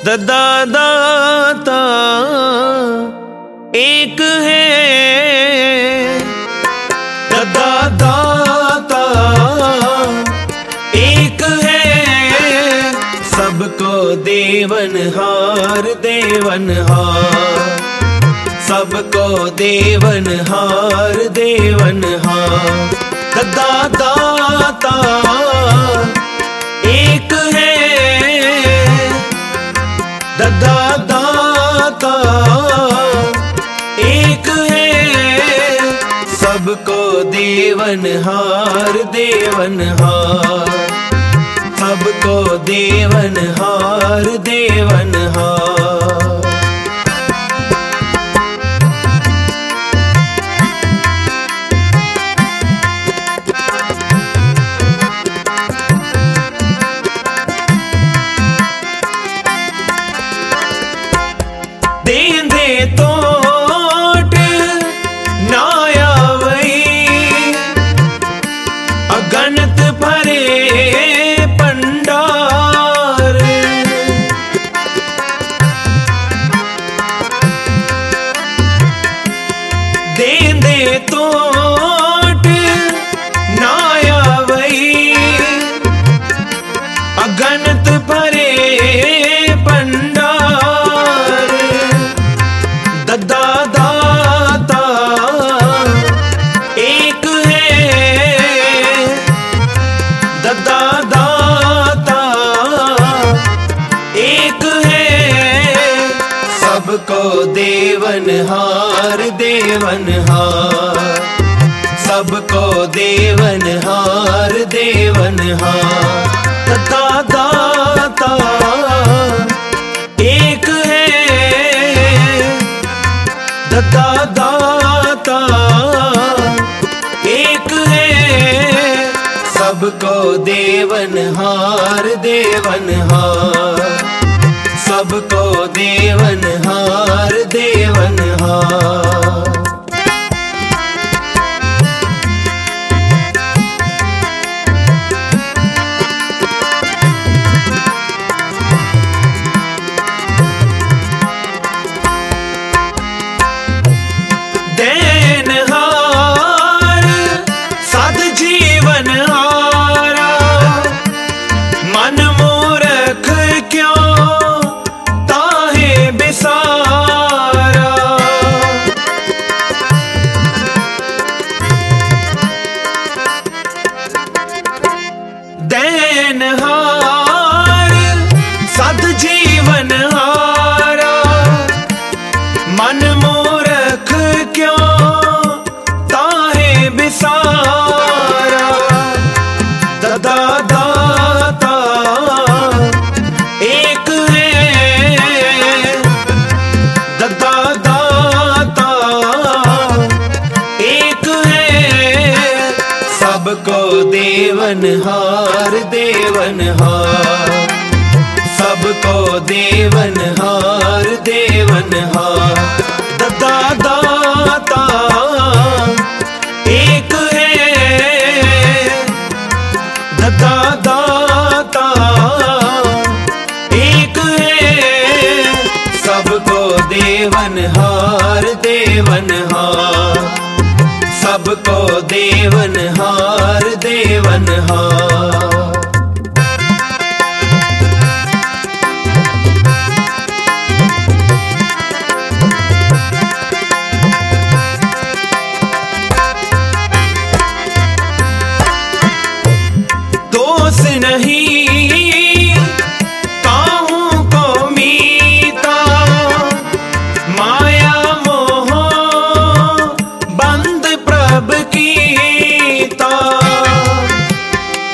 ददा दाता एक है, ददा दाता एक है, सबको देवनहार देवनहार, सबको देवनहार देवनहार। ददा दाता एक है, ददा दाता एक है, सबको देवनहार देवनहार, सबको देवनहार देवनहार। देंदे तोट नाया वही, अगणित भरे पंडार। देंदे तोट नाया वही, अगणित भरे पंडार। ददा दाता एक है, ददा दाता एक है, सबको देवनहार देवनहार, सबको देवनहार देवनहार। ददा दाता एक है, ददा दाता एक है, सबको देवनहार देवनहार, सबको देवनहार देवनहार। देनहार सद जीवन हारा, मन मूरख क्यों ताहे बिसारा। देनहार सद जीवन हारा, मन मूरख क्यों ताहे बिसारा। ददा दाता एक है, ददा दाता एक है, सबको देवनहार देवनहार, सबको देवनहार देवनहार। ददा दाता एक है, ददा दाता एक है, सबको देवनहार देवनहार, सबको देवनहार देवनहार। दोष नहीं काहू को मीता, माया मोह बंद प्रभ कीता।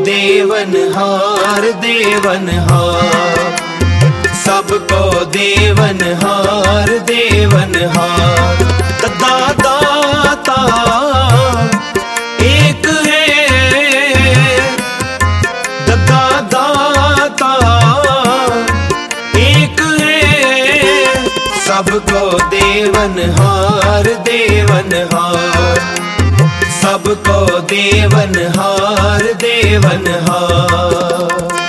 देवनहार देवनहार, सबको देवनहार देवनहार। दाता एक है, दाता एक है, सबको देवनहार देवनहार, सबको देवनहार देवनहार।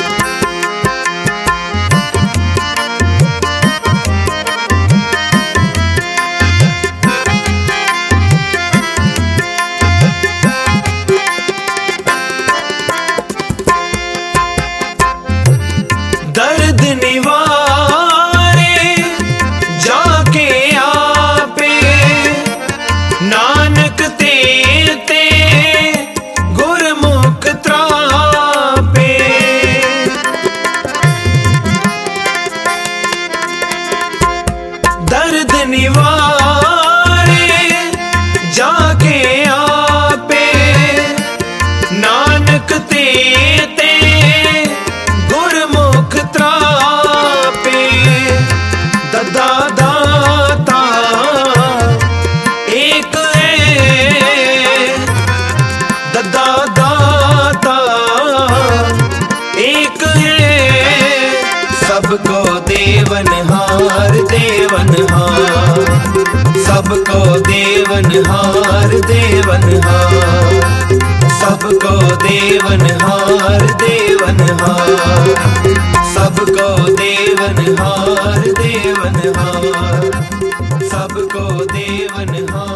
दर्द निवारे जाके आपे, नानक ते गुरमुख त्रापे। दर्द निवारे जाके आपे, नानक ते गुरमुख त्रापे। दाता एक है, दाता एक है, सबको देवनहार देवनहार, सबको देवनहार देवनहार, सबको देवनहार देवनहार, सबको देवनहार देवनहार, सबको देवनहार।